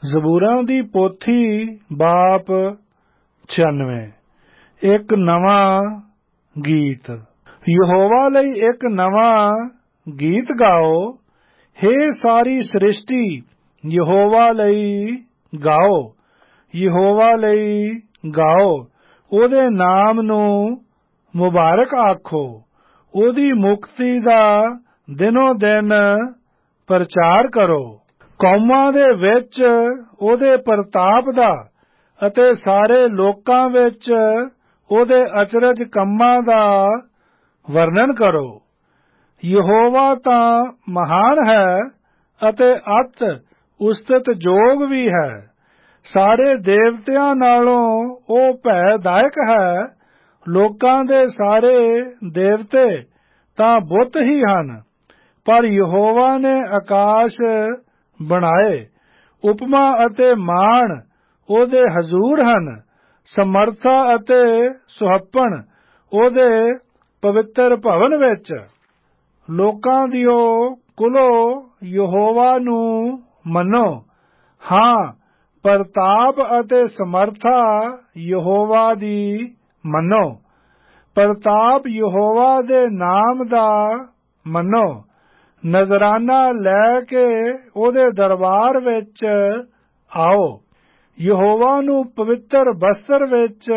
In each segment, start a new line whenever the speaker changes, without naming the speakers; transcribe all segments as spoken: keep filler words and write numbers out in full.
ਜ਼ਬੂਰਾਂ ਦੀ ਪੋਥੀ ਬਾਪ ਛਿਆਨਵੇਂ। ਇੱਕ ਨਵਾਂ ਗੀਤ। ਯਹੋਵਾ ਲਈ ਇੱਕ ਨਵਾਂ ਗੀਤ ਗਾਓ, ਹੇ ਸਾਰੀ ਸ੍ਰਿਸ਼ਟੀ ਯਹੋਵਾ ਲਈ ਗਾਓ। ਯਹੋਵਾ ਲਈ ਗਾਓ, ਉਹਦੇ ਨਾਮ ਨੂੰ ਮੁਬਾਰਕ ਆਖੋ। ਉਹਦੀ ਮੁਕਤੀ ਦਾ ਦਿਨੋ ਦਿਨ ਪ੍ਰਚਾਰ ਕਰੋ। ਕੌਮਾਂ ਦੇ ਵਿੱਚ ਉਹਦੇ ਪ੍ਰਤਾਪ ਦਾ ਅਤੇ ਸਾਰੇ ਲੋਕਾਂ ਵਿੱਚ ਉਹਦੇ ਅਚਰਜ ਕੰਮਾਂ ਦਾ ਵਰਣਨ ਕਰੋ। ਯਹੋਵਾ ਤਾਂ ਮਹਾਨ ਹੈ ਅਤੇ ਅਤ ਉਸਤਤ ਜੋਗ ਵੀ ਹੈ। ਸਾਰੇ ਦੇਵਤਿਆਂ ਨਾਲੋਂ ਉਹ ਭੈਦਾਇਕ ਹੈ। ਲੋਕਾਂ ਦੇ ਸਾਰੇ ਦੇਵਤੇ ਤਾਂ ਬੁੱਤ ਹੀ ਹਨ, ਪਰ ਯਹੋਵਾ ਨੇ ਆਕਾਸ਼ ਬਣਾਏ। ਉਪਮਾ ਅਤੇ ਮਾਣ ਉਹਦੇ ਹਜ਼ੂਰ ਹਨ। ਸਮਰਥਾ ਅਤੇ ਸੁਹੱਪਣ ਉਹਦੇ ਪਵਿੱਤਰ ਭਵਨ ਵਿੱਚ। ਲੋਕਾਂ ਦਿਓ ਕੁਲੋ ਯਹੋਵਾ ਨੂੰ ਮੰਨੋ। ਹਾਂ, ਪ੍ਰਤਾਪ ਅਤੇ ਸਮਰਥਾ ਯਹੋਵਾ ਦੀ ਮੰਨੋ। ਪ੍ਰਤਾਪ ਯਹੋਵਾ ਦੇ ਨਾਮ ਦਾ ਮੰਨੋ। ਨਜ਼ਰਾਨਾ ਲੈ ਕੇ ਉਹਦੇ ਦਰਬਾਰ ਵਿੱਚ ਆਓ। ਯਹੋਵਾ ਨੂੰ ਪਵਿੱਤਰ ਬਸਤਰ ਵਿੱਚ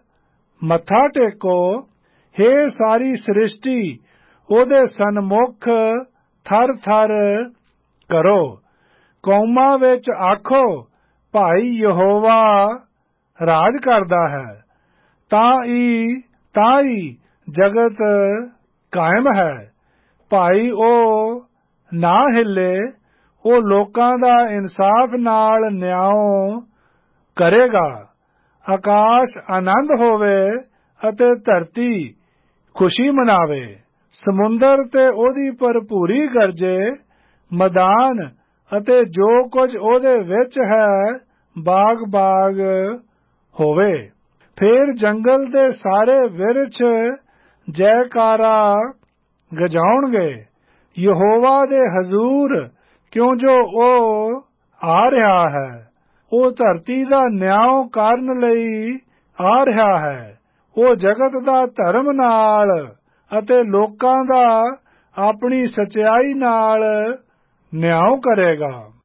ਮੱਥਾ ਟੇਕੋ। ਹੇ ਸਾਰੀ ਸ੍ਰਿਸ਼ਟੀ ਉਹਦੇ ਸਨਮੁਖ ਥਰ ਥਰ ਕਰੋ। ਕੌਮਾਂ ਵਿੱਚ ਆਖੋ, ਭਾਈ ਯਹੋਵਾ ਰਾਜ ਕਰਦਾ ਹੈ। ਤਾਂ ਹੀ ਤਾਂ ਹੀ ਜਗਤ ਕਾਇਮ ਹੈ। ਭਾਈ ਉਹ ਨਾ ਹਿੱਲੇ, ਉਹ ਲੋਕਾਂ ਦਾ ਇਨਸਾਫ ਨਾਲ ਨਿਆਂ ਕਰੇਗਾ। ਆਕਾਸ਼ ਆਨੰਦ ਹੋਵੇ ਅਤੇ ਧਰਤੀ ਖੁਸ਼ੀ ਮਨਾਵੇ। ਸਮੁੰਦਰ ਤੇ ਉਹਦੀ ਭਰਪੂਰੀ ਗਰਜੇ। ਮੈਦਾਨ ਅਤੇ ਜੋ ਕੁਝ ਉਹਦੇ ਵਿੱਚ ਹੈ ਬਾਗ ਬਾਗ ਹੋਵੇ। ਫੇਰ ਜੰਗਲ ਦੇ ਸਾਰੇ ਵਿਰਛ ਜੈਕਾਰਾ ਗਜਾਉਣਗੇ ਯਹੋਵਾ ਦੇ ਹਜ਼ੂਰ, ਕਿਉਂ ਜੋ ਉਹ ਆ ਰਿਹਾ ਹੈ। ਉਹ ਧਰਤੀ ਦਾ ਨਿਆਂ ਕਰਨ ਲਈ ਆ ਰਿਹਾ ਹੈ। ਉਹ ਜਗਤ ਦਾ ਧਰਮ ਨਾਲ ਅਤੇ ਲੋਕਾਂ ਦਾ ਆਪਣੀ ਸਚਾਈ ਨਾਲ ਨਿਆਂ ਕਰੇਗਾ।